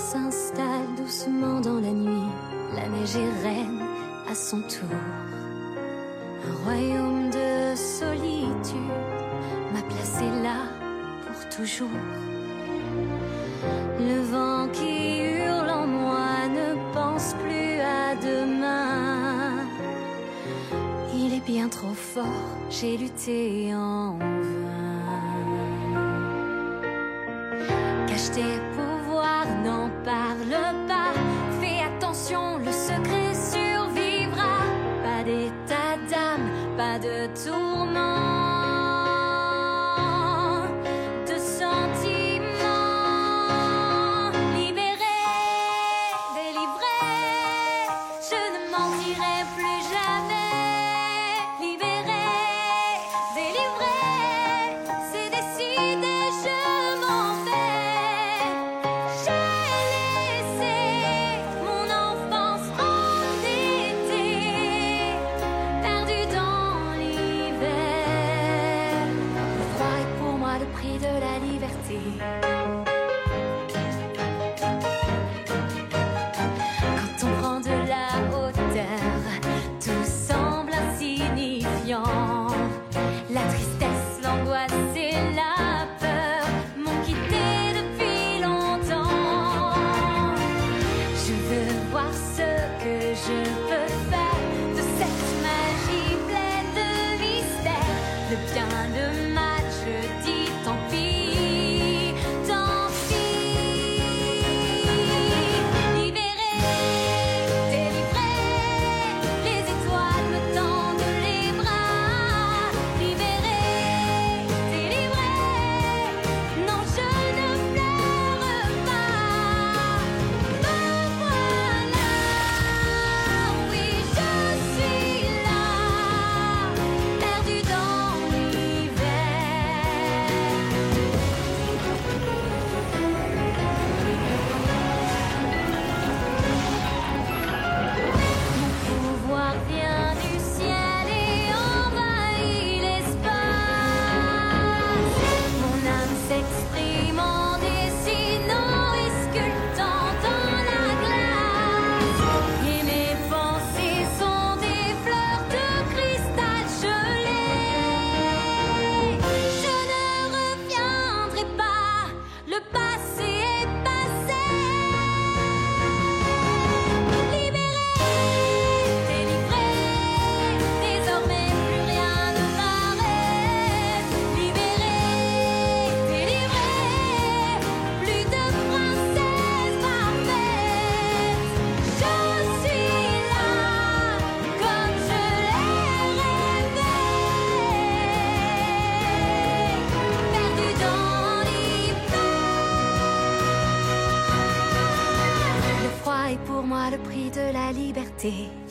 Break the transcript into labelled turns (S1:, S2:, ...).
S1: s'installe doucement dans la nuit. La neige est reine à son tour. Un royaume de solitude m'a placé là pour toujours. Le vent qui hurle en moi ne pense plus à demain. Il est bien trop fort, j'ai lutté en vain. Cache tes pouvoirs, n'en parle pas. Fais attention, le secret survivra. Pas d'état d'âme, pas de tourment. Quand on prend de la hauteur, tout semble insignifiant. La tristesse, l'angoisse et la peur m'ont quitté depuis longtemps. Je veux voir ce que je peux faire de cette magie pleine de mystère. Le bien, le mal, je dis tant pis. Pour moi le prix de la liberté.